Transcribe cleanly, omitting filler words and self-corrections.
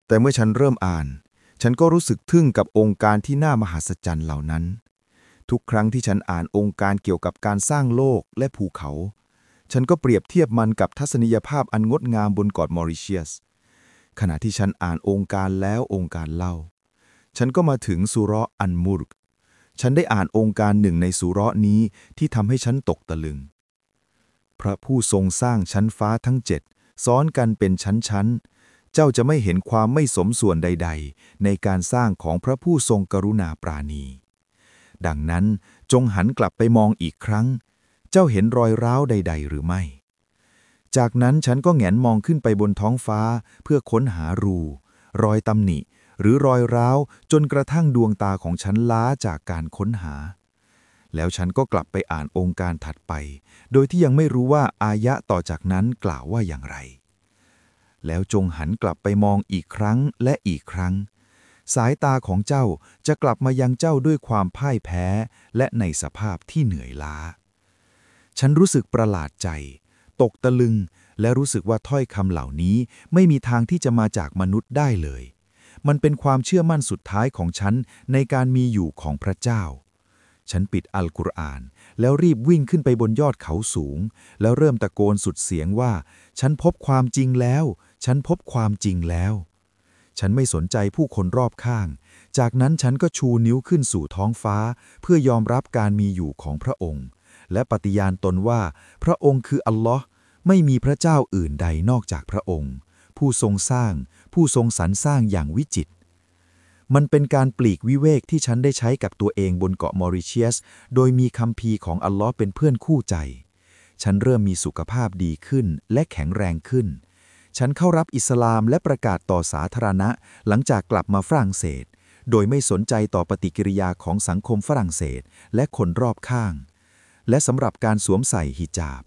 แต่เมื่อฉันเริ่มอ่านฉันก็รู้สึกทึ่งกับองค์การที่น่ามหัศจรรย์เหล่านั้นทุกครั้งที่ฉันอ่านองค์การเกี่ยวกับการสร้างโลกและภูเขาฉันก็เปรียบเทียบมันกับทัศนียภาพอันงดงามบนเกาะมอริเชียสขณะที่ฉันอ่านองค์การแล้วองค์การเล่าฉันก็มาถึงสุเราะห์อันมุรกฉันได้อ่านองค์การหนึ่งในสุเราะห์นี้ที่ทำให้ฉันตกตะลึงพระผู้ทรงสร้างชั้นฟ้าทั้ง7ซ้อนกันเป็นชั้นๆเจ้าจะไม่เห็นความไม่สมส่วนใดๆในการสร้างของพระผู้ทรงกรุณาปราณีดังนั้นจงหันกลับไปมองอีกครั้งเจ้าเห็นรอยร้าวใดๆหรือไม่จากนั้นฉันก็แหงนมองขึ้นไปบนท้องฟ้าเพื่อค้นหารูรอยตำหนิหรือรอยร้าวจนกระทั่งดวงตาของฉันล้าจากการค้นหาแล้วฉันก็กลับไปอ่านองค์การถัดไปโดยที่ยังไม่รู้ว่าอายะต่อจากนั้นกล่าวว่าอย่างไรแล้วจงหันกลับไปมองอีกครั้งและอีกครั้งสายตาของเจ้าจะกลับมายังเจ้าด้วยความพ่ายแพ้และในสภาพที่เหนื่อยล้าฉันรู้สึกประหลาดใจตกตะลึงและรู้สึกว่าถ้อยคำเหล่านี้ไม่มีทางที่จะมาจากมนุษย์ได้เลยมันเป็นความเชื่อมั่นสุดท้ายของฉันในการมีอยู่ของพระเจ้าฉันปิดอัลกุรอานแล้วรีบวิ่งขึ้นไปบนยอดเขาสูงแล้วเริ่มตะโกนสุดเสียงว่าฉันพบความจริงแล้วฉันพบความจริงแล้วฉันไม่สนใจผู้คนรอบข้างจากนั้นฉันก็ชูนิ้วขึ้นสู่ท้องฟ้าเพื่อยอมรับการมีอยู่ของพระองค์และปฏิญาณตนว่าพระองค์คืออัลลอฮ์ไม่มีพระเจ้าอื่นใดนอกจากพระองค์ผู้ทรงสร้างผู้ทรงสรรสร้างอย่างวิจิตรมันเป็นการปลีกวิเวกที่ฉันได้ใช้กับตัวเองบนเกาะมอริเชียสโดยมีคัมภีร์ของอัลลอฮ์เป็นเพื่อนคู่ใจฉันเริ่มมีสุขภาพดีขึ้นและแข็งแรงขึ้นฉันเข้ารับอิสลามและประกาศต่อสาธารณะหลังจากกลับมาฝรั่งเศสโดยไม่สนใจต่อปฏิกิริยาของสังคมฝรั่งเศสและคนรอบข้างและสำหรับการสวมใส่ฮิญาบ